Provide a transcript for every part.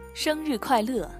生日快乐！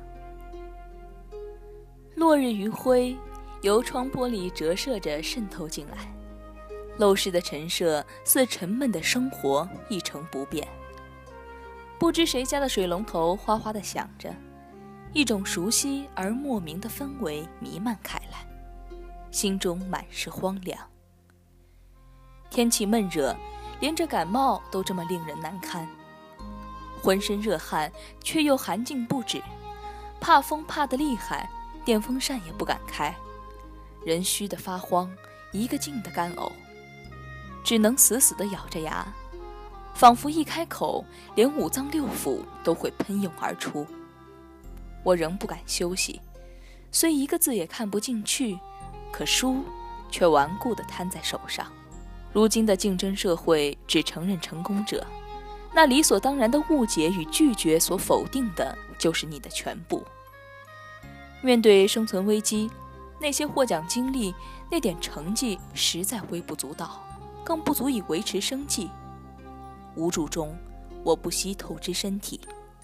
落日余晖由窗玻璃折射着渗透进来，陋室的陈设似沉闷的生活一成不变。不知谁家的水龙头哗哗地响着，一种熟悉而莫名的氛围弥漫开来，心中满是荒凉。天气闷热，连着感冒都这么令人难堪，浑身热汗却又寒劲不止，怕风怕得厉害，电风扇也不敢开，人虚得发慌，一个劲的干呕，只能死死地咬着牙，仿佛一开口连五脏六腑都会喷涌而出。我仍不敢休息，虽一个字也看不进去，可书却顽固地摊在手上。如今的竞争社会只承认成功者，那理所当然的误解与拒绝所否定的就是你的全部。面对生存危机，那些获奖经历，那点成绩实在微不足道，更不足以维持生计。无助中，我不惜透支身体。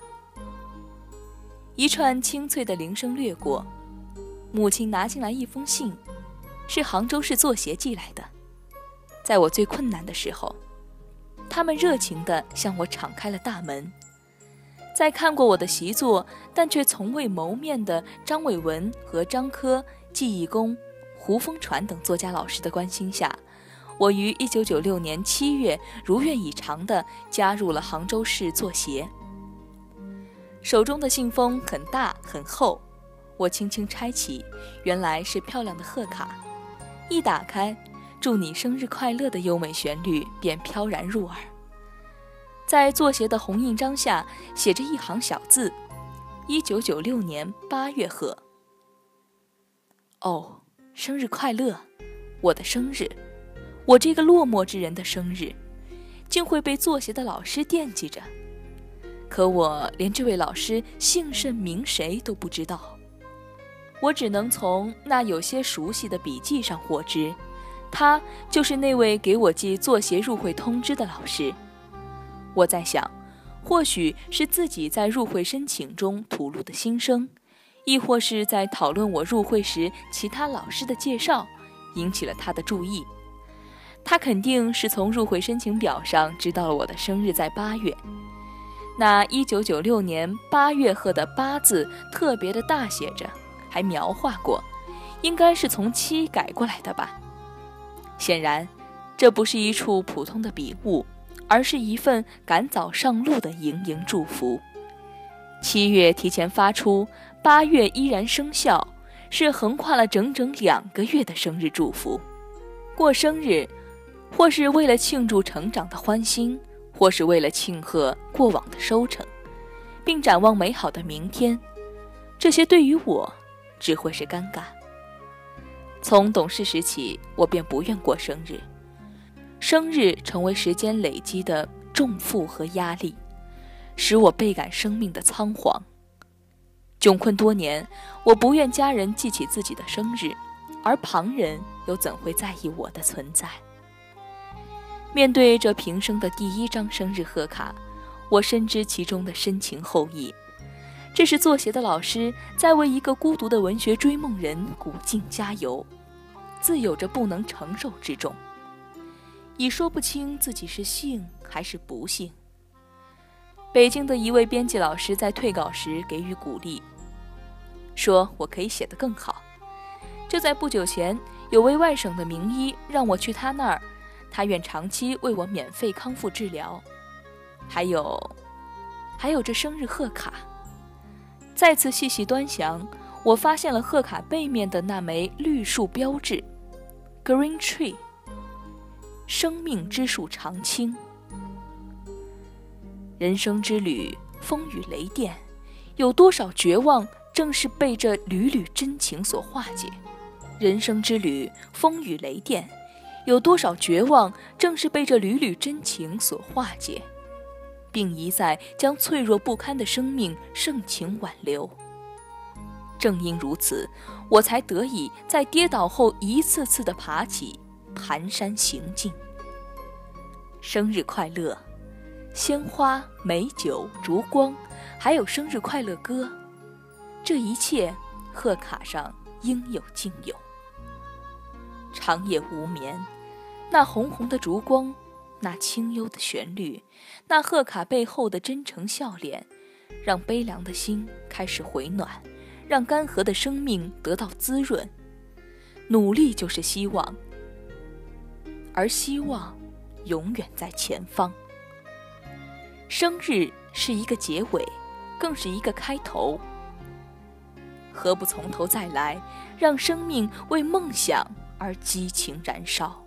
一串清脆的铃声掠过，母亲拿进来一封信，是杭州市作协寄来的。在我最困难的时候，他们热情地向我敞开了大门。在看过我的习作但却从未谋面的张伟文和张科、季义公、胡风传等作家老师的关心下，我于1996年7月如愿以偿地加入了杭州市作协。手中的信封很大很厚，我轻轻拆起，原来是漂亮的贺卡。一打开，祝你生日快乐的优美旋律便飘然入耳。在作协的红印章下写着一行小字：1996年8月贺。哦，生日快乐！我的生日，我这个落寞之人的生日，竟会被作协的老师惦记着。可我连这位老师姓甚名谁都不知道，我只能从那有些熟悉的笔记上获知，他就是那位给我寄作协入会通知的老师。我在想，或许是自己在入会申请中吐露的心声，亦或是在讨论我入会时其他老师的介绍，引起了他的注意。他肯定是从入会申请表上知道了我的生日在8月。那1996年8月贺的8字特别的大写着，还描画过，应该是从7改过来的吧。显然，这不是一处普通的笔误，而是一份赶早上路的盈盈祝福。7月提前发出，8月依然生效，是横跨了整整2个月的生日祝福。过生日，或是为了庆祝成长的欢欣，或是为了庆贺过往的收成，并展望美好的明天，这些对于我只会是尴尬。从懂事时起，我便不愿过生日，生日成为时间累积的重负和压力，使我倍感生命的仓皇。窘困多年，我不愿家人记起自己的生日，而旁人又怎会在意我的存在？面对这平生的第1张生日贺卡，我深知其中的深情厚谊。这是作协的老师在为一个孤独的文学追梦人鼓劲加油，自有着不能承受之重，已说不清自己是幸还是不幸。北京的一位编辑老师在退稿时给予鼓励，说我可以写得更好。就在不久前，有位外省的名医让我去他那儿，他愿长期为我免费康复治疗。还有这生日贺卡。再次细细端详，我发现了贺卡背面的那枚绿树标志 Green Tree， 生命之树常青。人生之旅，风雨雷电，有多少绝望正是被这缕缕真情所化解。人生之旅，风雨雷电，有多少绝望正是被这缕缕真情所化解，并一再将脆弱不堪的生命盛情挽留。正因如此，我才得以在跌倒后一次次地爬起，蹒跚行进。生日快乐！鲜花、美酒、烛光， 还有生日快乐歌，这一切贺卡上应有尽有。长夜无眠，那红红的烛光，那清幽的旋律，那贺卡背后的真诚笑脸，让悲凉的心开始回暖，让干涸的生命得到滋润。努力就是希望，而希望永远在前方。生日是一个结尾，更是一个开头。何不从头再来，让生命为梦想而激情燃烧？